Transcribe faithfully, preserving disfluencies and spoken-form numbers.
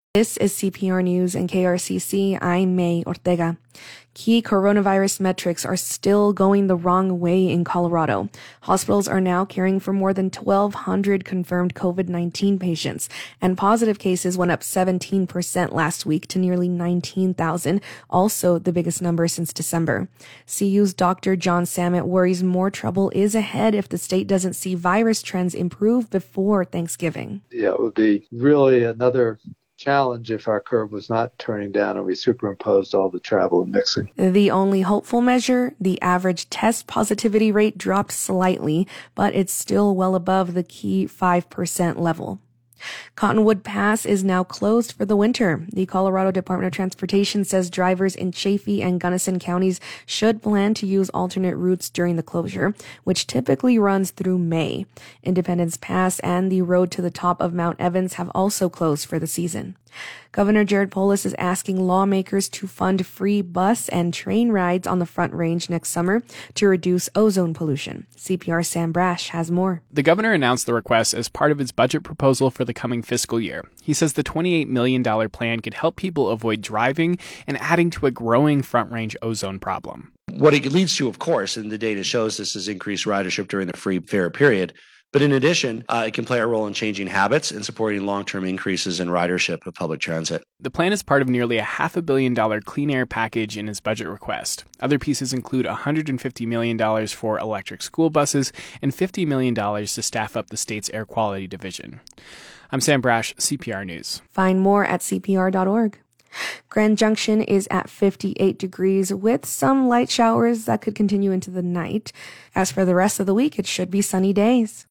This is C P R News and K R C C. I'm May Ortega. Key coronavirus metrics are still going the wrong way in Colorado. Hospitals are now caring for more than twelve hundred confirmed COVID nineteen patients, and positive cases went up seventeen percent last week to nearly nineteen thousand, also the biggest number since December. C U's Doctor John Samet worries more trouble is ahead if the state doesn't see virus trends improve before Thanksgiving. Yeah, it would be really another challenge if our curve was not turning down and we superimposed all the travel and mixing. The only hopeful measure, the average test positivity rate dropped slightly, but it's still well above the key five percent level. Cottonwood Pass is now closed for the winter. The Colorado Department of Transportation says drivers in Chaffee and Gunnison counties should plan to use alternate routes during the closure, which typically runs through May. Independence Pass and the road to the top of Mount Evans have also closed for the season. Governor Jared Polis is asking lawmakers to fund free bus and train rides on the Front Range next summer to reduce ozone pollution. C P R's Sam Brash has more. The governor announced the request as part of his budget proposal for the coming fiscal year. He says the twenty-eight million dollars plan could help people avoid driving and adding to a growing Front Range ozone problem. What it leads to, of course, and the data shows this, is increased ridership during the free fare period. But in addition, uh, it can play a role in changing habits and supporting long-term increases in ridership of public transit. The plan is part of nearly a half a billion dollar clean air package in his budget request. Other pieces include one hundred fifty million dollars for electric school buses and fifty million dollars to staff up the state's air quality division. I'm Sam Brash, C P R News. Find more at C P R dot org. Grand Junction is at fifty-eight degrees with some light showers that could continue into the night. As for the rest of the week, it should be sunny days.